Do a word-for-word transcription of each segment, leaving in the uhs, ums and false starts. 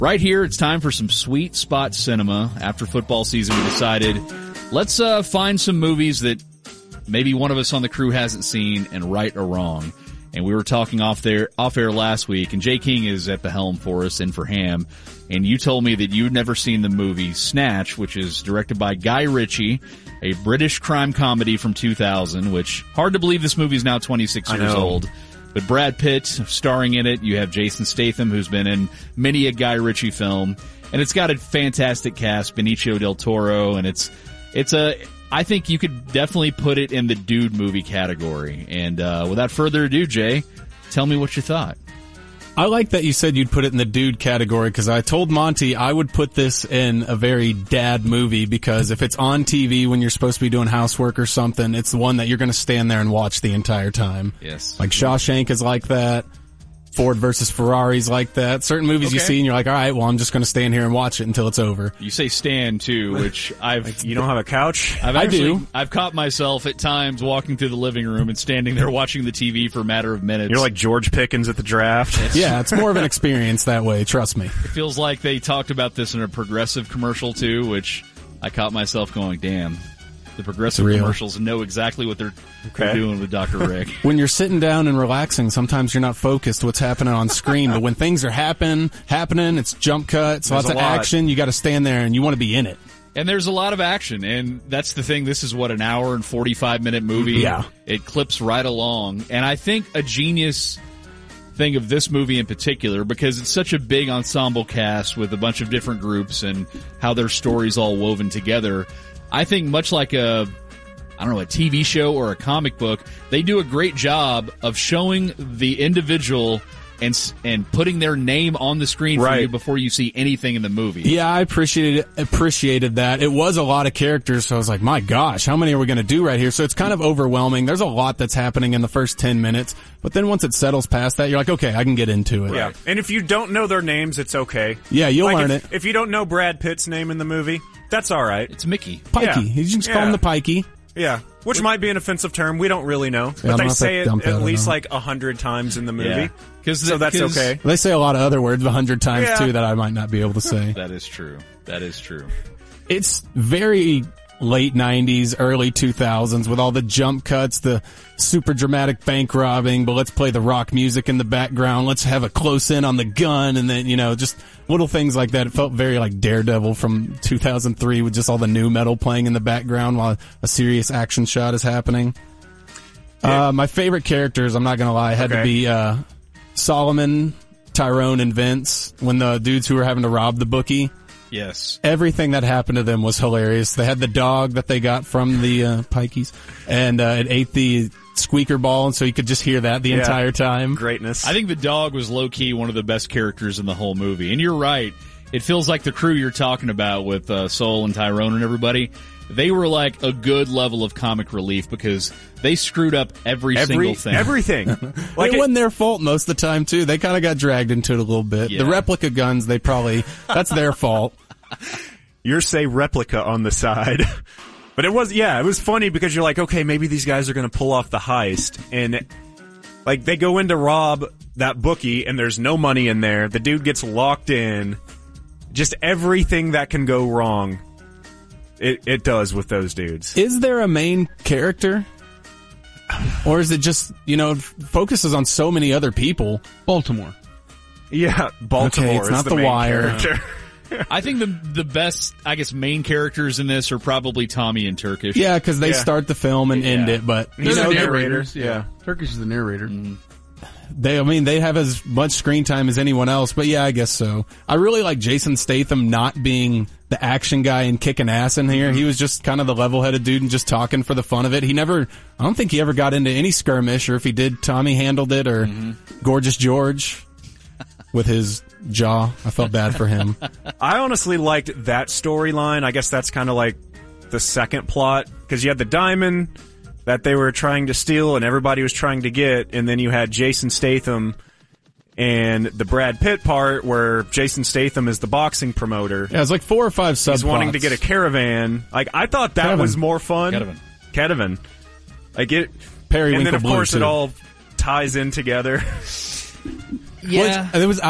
Right here, it's time for some sweet spot cinema. After football season, we decided let's uh, find some movies that maybe one of us on the crew hasn't seen, and right or wrong. And we were talking off there, off air last week, and Jay King is at the helm for us and for Ham. And you told me that you'd never seen the movie Snatch, which is directed by Guy Ritchie, a British crime comedy from two thousand, which hard to believe this movie is now twenty-six years old. But Brad Pitt starring in it. You have Jason Statham, who's been in many a Guy Ritchie film. And it's got a fantastic cast, Benicio del Toro, and it's, it's a, I think you could definitely put it in the dude movie category. And, uh, without further ado, Jay, tell me what you thought. I like that you said you'd put it in the dude category, because I told Monty I would put this in a very dad movie, because if it's on T V when you're supposed to be doing housework or something, it's the one that you're going to stand there and watch the entire time. Yes. Like Shawshank is like that. Ford versus Ferrari's like that. Certain movies okay. you see and you're like, all right, well, I'm just going to stand here and watch it until it's over. You say stand too, which I've... Like, you don't have a couch? I've I actually, do. I've caught myself at times walking through the living room and standing there watching the T V for a matter of minutes. You're like George Pickens at the draft. It's, Yeah, it's more of an experience that way, trust me. It feels like they talked about this in a Progressive commercial too, which I caught myself going, damn. The Progressive Real. commercials know exactly what they're, Okay. they're doing with Doctor Rick. When you're sitting down and relaxing, sometimes you're not focused what's happening on screen, but when things are happen, happening, it's jump cuts, There's lots a of lot. action, you got to stand there and you want to be in it. And there's a lot of action, and that's the thing. This is, what, an hour and forty-five minute movie? Yeah. It clips right along. And I think a genius thing of this movie in particular, because it's such a big ensemble cast with a bunch of different groups and how their stories all woven together, I think much like a, I don't know, a T V show or a comic book, they do a great job of showing the individual and and putting their name on the screen for Right. you before you see anything in the movie. Yeah, I appreciated appreciated that. It was a lot of characters, so I was like, my gosh, how many are we going to do right here? So it's kind of overwhelming. There's a lot that's happening in the first ten minutes, but then once it settles past that, you're like, okay, I can get into it. Yeah. And if you don't know their names, it's okay. Yeah, you'll Like learn if, it. If you don't know Brad Pitt's name in the movie, that's all right. It's Mickey. Pikey. Yeah. You just call Yeah. him the Pikey. Yeah. Which might be an offensive term. We don't really know. I But don't they know if say they it dump it, I at don't least know. like a hundred times in the movie. Yeah. Cause So that's cause okay. They say a lot of other words a hundred times Yeah. too that I might not be able to say. That is true. That is true. It's very late nineties, early two thousands with all the jump cuts, the super dramatic bank robbing, but let's play the rock music in the background. Let's have a close in on the gun, and then, you know, just little things like that. It felt very like Daredevil from two thousand three with just all the new metal playing in the background while a serious action shot is happening. Yeah. Uh, my favorite characters, I'm not gonna lie, had Okay. to be, uh, Solomon, Tyrone, and Vince when the dudes who were having to rob the bookie. Yes. Everything that happened to them was hilarious. They had the dog that they got from the uh, Pikeys, and uh, it ate the squeaker ball, and so you could just hear that the Yeah. entire time. Greatness. I think the dog was low-key one of the best characters in the whole movie. And you're right. It feels like the crew you're talking about with uh, Soul and Tyrone and everybody, they were like a good level of comic relief because they screwed up every, Every, single thing. everything. Like Like it it- wasn't their fault most of the time, too. They kind of got dragged into it a little bit. Yeah. The replica guns, they probably, that's their fault. Yours say replica on the side. But it was, yeah, it was funny because you're like, okay, maybe these guys are going to pull off the heist. And, like, they go in to rob that bookie and there's no money in there. The dude gets locked in. Just everything that can go wrong, it, it does with those dudes. Is there a main character? Or is it just, you know, f- focuses on so many other people? Baltimore. Yeah, Baltimore Okay, it's is not the, The main Wire. character. I think the the best, I guess, main characters in this are probably Tommy and Turkish. Yeah, because they Yeah. start the film and end Yeah. it, but They're you the know, they're- narrators. Yeah. yeah. Turkish is the narrator. They, I mean, they have as much screen time as anyone else, but yeah, I guess so. I really like Jason Statham not being the action guy and kicking ass in here. He was just kind of the level-headed dude and just talking for the fun of it. He never, I don't think he ever got into any skirmish, or if he did, Tommy handled it, or Gorgeous George with his jaw. I felt bad for him. I honestly liked that storyline. I guess that's kind of like the second plot, because you had the diamond that they were trying to steal and everybody was trying to get, and then you had Jason Statham and the Brad Pitt part where Jason Statham is the boxing promoter. Yeah, it's like four or five subplots. He's wanting to get a caravan. Like, I thought that Kevin. was more fun. Kevin. Kevin. Like it. Periwinkle And then of Blue, course it too. all ties in together. Yeah. Well, it was I.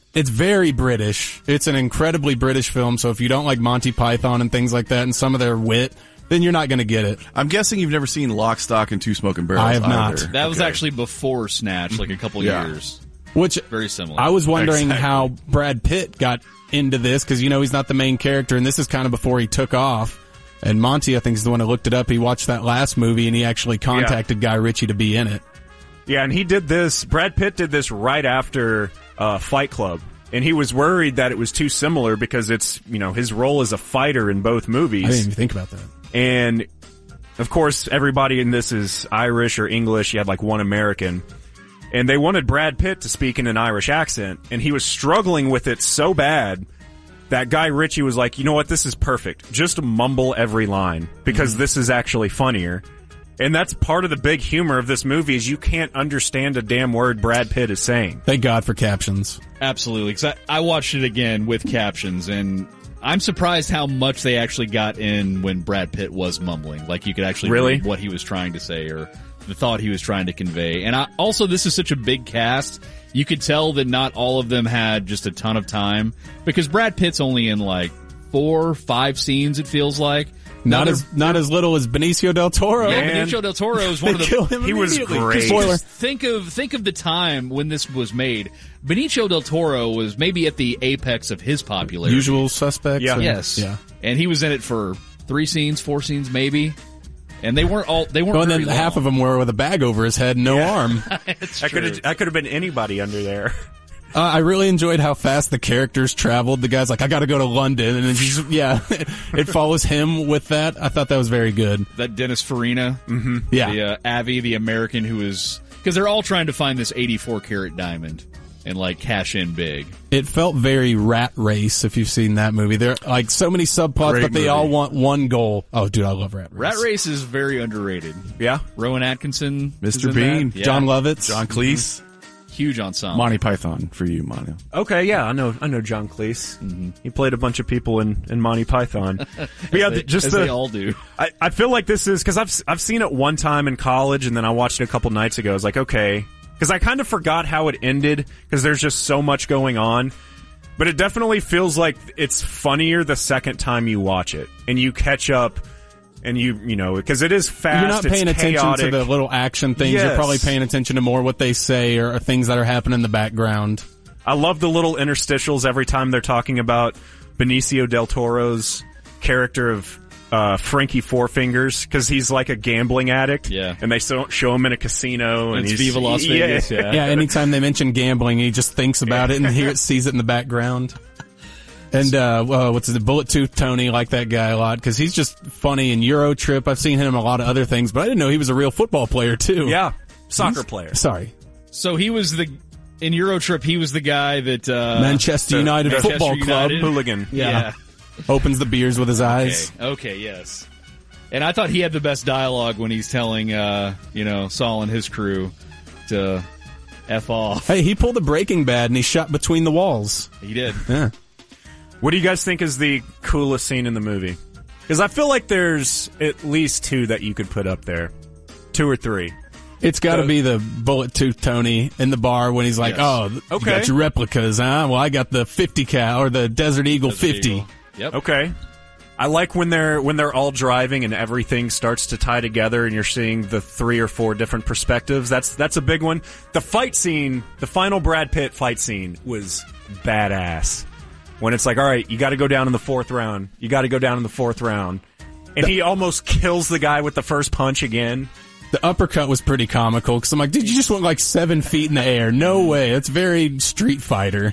It's very British. It's an incredibly British film, so if you don't like Monty Python and things like that and some of their wit, then you're not going to get it. I'm guessing you've never seen Lock, Stock, and Two Smoking Barrels. I have not. either. That was Okay. actually before Snatch, like a couple Yeah. years. Which Very similar. I was wondering Exactly. how Brad Pitt got into this, because, you know, he's not the main character, and this is kind of before he took off. And Monty, I think, is the one who looked it up. He watched that last movie, and he actually contacted Guy Ritchie to be in it. Yeah, and he did this. Brad Pitt did this right after uh, Fight Club, and he was worried that it was too similar because it's, you know, his role as a fighter in both movies. I didn't even think about that. And of course, everybody in this is Irish or English. You had like one American. And they wanted Brad Pitt to speak in an Irish accent, and he was struggling with it so bad that Guy Ritchie was like, you know what, this is perfect. Just mumble every line, because this is actually funnier. And that's part of the big humor of this movie, is you can't understand a damn word Brad Pitt is saying. Thank God for captions. Absolutely. 'Cause I, I watched it again with captions, and I'm surprised how much they actually got in when Brad Pitt was mumbling. Like, you could actually Really? read what he was trying to say or the thought he was trying to convey. And I, also, this is such a big cast. You could tell that not all of them had just a ton of time, because Brad Pitt's only in like four, five scenes, it feels like. Not Now, as not as little as Benicio del Toro. yeah, Man. Benicio del Toro is one They of the kill him He was immediately. great. Spoiler. Think of think of the time when this was made. Benicio del Toro was maybe at the apex of his popularity. Usual Suspects. Yeah. and- Yes. Yeah. And he was in it for three scenes, four scenes maybe. And they weren't all they weren't Oh, and then very half of long. them were with a bag over his head, no arm. It's That could true. have that could have been anybody under there. Uh, I really enjoyed how fast the characters traveled. The guy's like, I gotta go to London. And then he's, yeah, it follows him with that. I thought that was very good. That Dennis Farina, mm-hmm. Yeah. the uh, Avi, the American who is, because they're all trying to find this eighty-four karat diamond and like cash in big. It felt very Rat Race, if you've seen that movie. There are like so many subplots, Great but they movie. all want one goal. Oh, dude, I love Rat Race. Rat Race is very underrated. Yeah. Rowan Atkinson, is Mister in Bean, that. Yeah. John Lovitz. John Cleese, huge ensemble. Monty Python for you, Monty. Okay, yeah, I know I know John Cleese. Mm-hmm. He played a bunch of people in, in Monty Python. But yeah, They- just as the, they all do. I, I feel like this is, because I've I've seen it one time in college, and then I watched it a couple nights ago. I was like, okay, because I kind of forgot how it ended, because there's just so much going on. But it definitely feels like it's funnier the second time you watch it, and you catch up, and you you know, because it is fast. You're not paying it's attention chaotic. to the little action things. You're Yes. probably paying attention to more what they say or, or things that are happening in the background. I love the little interstitials every time they're talking about Benicio del Toro's character of uh, Frankie Four Fingers, because he's like a gambling addict. Yeah. And they so- show him in a casino. And It's he's, Viva Las yeah. Vegas, yeah. Yeah, anytime they mention gambling, he just thinks about it and hear, sees it in the background. And, uh, well, what's it, Bullet Tooth Tony, like that guy a lot, because he's just funny in Euro Trip. I've seen him in a lot of other things, but I didn't know he was a real football player, too. Yeah. Soccer player. Sorry. So he was the, in Eurotrip, he was the guy that, uh, Manchester the United Manchester Football Club United. Hooligan. Yeah. opens the beers with his Okay. eyes. Okay, yes. And I thought he had the best dialogue when he's telling, uh, you know, Saul and his crew to F off. Hey, he pulled a Breaking Bad and he shot between the walls. He did. Yeah. What do you guys think is the coolest scene in the movie? Because I feel like there's at least two that you could put up there. Two or three. It's got to Uh, be the Bullet Tooth Tony in the bar when he's like, Yes. "Oh, you Okay. got your replicas, huh? Well, I got the fifty cal or the Desert Eagle Desert fifty." Eagle. Yep. Okay. I like when they're when they're all driving and everything starts to tie together and you're seeing the three or four different perspectives. That's that's a big one. The fight scene, the final Brad Pitt fight scene was badass. When it's like, all right, you got to go down in the fourth round. You got to go down in the fourth round. And he almost kills the guy with the first punch again. The uppercut was pretty comical because I'm like, "Dude, you just went like seven feet in the air. No way. It's very Street Fighter."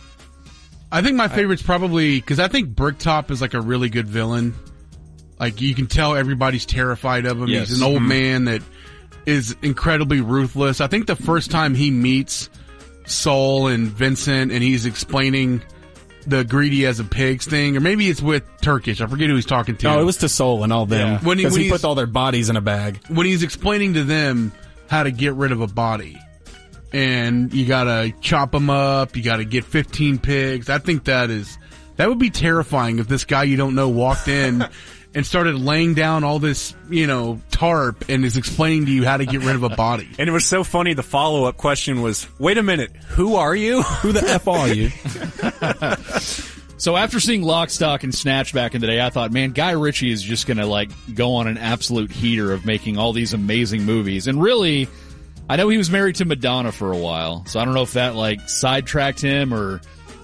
I think my favorite's probably because I think Bricktop is like a really good villain. Like you can tell everybody's terrified of him. Yes. He's an old man that is incredibly ruthless. I think the first time he meets Saul and Vincent and he's explaining the greedy as a pigs thing, or maybe it's with Turkish. I forget who he's talking to. No, it was to Soul and all them. Yeah. When he- Because when he, he's- put all their bodies in a bag. when he's explaining to them how to get rid of a body. And you gotta chop them up, you gotta get fifteen pigs. I think that is, that would be terrifying if this guy you don't know walked in and started laying down all this, you know, tarp and is explaining to you how to get rid of a body. And it was so funny, the follow-up question was, wait a minute, who are you? Who the F are you? So after seeing Lock, Stock, and Snatch back in the day, I thought, man, Guy Ritchie is just going to like go on an absolute heater of making all these amazing movies. And really, I know he was married to Madonna for a while, so I don't know if that like sidetracked him or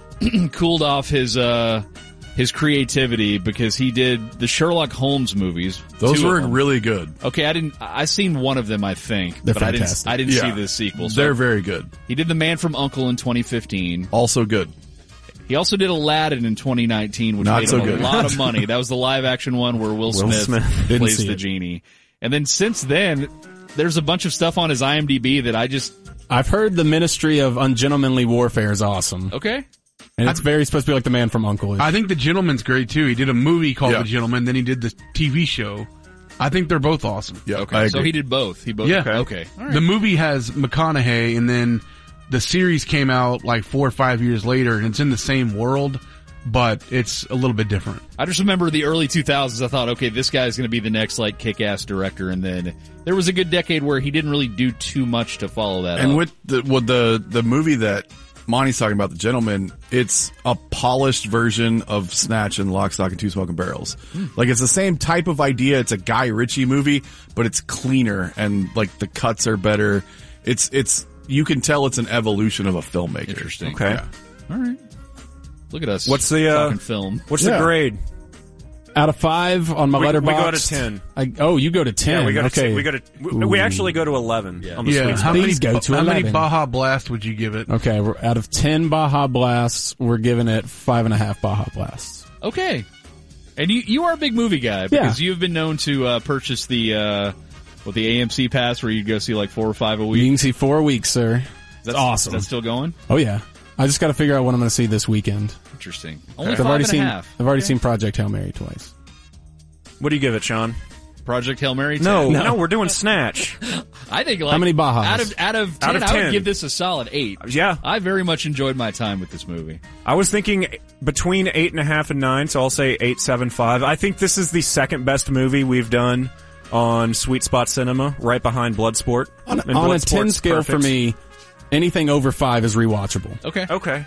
cooled off his uh his creativity, because he did the Sherlock Holmes movies. Those two of were them. really good. Okay, I didn't. I seen one of them, I think, They're but I didn't. fantastic. I didn't Yeah. see the sequel. So They're very good. he did The Man from U N C L E in twenty fifteen. Also good. He also did Aladdin in twenty nineteen, which Not made so him a good. lot of money. That was the live action one where Will, Will Smith, Smith. Didn't plays see the it. genie. And then since then, there's a bunch of stuff on his IMDb that I just I've heard the Ministry of Ungentlemanly Warfare is awesome. okay. And it's very supposed to be like The Man from U N C L E. I think The Gentleman's great too. He did a movie called Yeah. The Gentleman, then he did the T V show. I think they're both awesome. Yeah, Okay, I agree. so he did both. He both. Yeah. Okay. okay. All right. The movie has McConaughey, and then the series came out like four or five years later, and it's in the same world, but it's a little bit different. I just remember the early two thousands. I thought, okay, this guy's going to be the next like kick-ass director, and then there was a good decade where he didn't really do too much to follow that. And up. with the with the the movie that Monty's talking about, The Gentleman, it's a polished version of Snatch and Lock, Stock, and Two Smoking Barrels. Like, it's the same type of idea. It's a Guy Ritchie movie, but it's cleaner and like the cuts are better. It's it's you can tell it's an evolution of a filmmaker. Interesting. Okay. Yeah. All right. Look at us. What's the, uh, talking film? What's Yeah. the grade? Out of five on my We- we letterbox. go to ten. I, oh, you go to ten. Yeah, we go to okay. we go to we, we Ooh. actually go to eleven on the Yeah, sweet how spot. many, Please go to how many eleven. Baja Blast would you give it? Okay, we're, out of ten Baja Blasts, we're giving it five and a half Baja Blasts. Okay. And you you are a big movie guy because you've been known to uh, purchase the uh, what the A M C pass where you go see like four or five a week. You can see four weeks, sir. That's awesome. Is that still going? Oh yeah. I just got to figure out what I'm going to see this weekend. Interesting. Only I've five already and a seen. half. I've already Okay. seen Project Hail Mary twice. What do you give it, Sean? Project Hail Mary. No, ten. no, we're doing Snatch. I think like How many Bajas? out of out of ten, Out of I would ten. give this a solid eight. Yeah. I very much enjoyed my time with this movie. I was thinking between eight and a half and nine, so I'll say eight, seven, five. I think this is the second best movie we've done on Sweet Spot Cinema, right behind Bloodsport. On, And on a Bloodsport's ten scale for perfect. me, anything over five is rewatchable. Okay. Okay.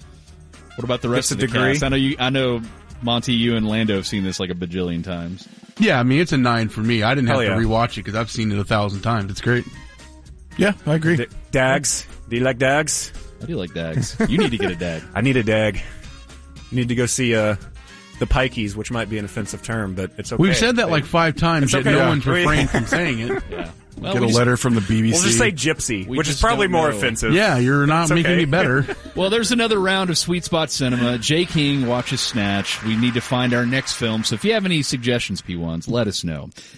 What about the rest Gets of a the degree. cast? I know you. I know Monty, you and Lando have seen this like a bajillion times. Yeah, I mean, it's a nine for me. I didn't have Hell yeah. to rewatch it because I've seen it a thousand times. It's great. Yeah, I agree. D- Dags. Do you like Dags? I do like Dags. You need to get a dag. I need a Dag. You need to go see uh, the Pikeys, which might be an offensive term, but it's okay. We've said that like five times, It's yet okay. no Yeah. one's refrained from saying it. Yeah. Well, Get we a just- letter from the B B C. We'll just say Gypsy, We which is just probably don't more know. offensive. Yeah, you're not It's making okay. me better. Well, there's another round of Sweet Spot Cinema. Jay King watches Snatch. We need to find our next film. So if you have any suggestions, P ones, let us know.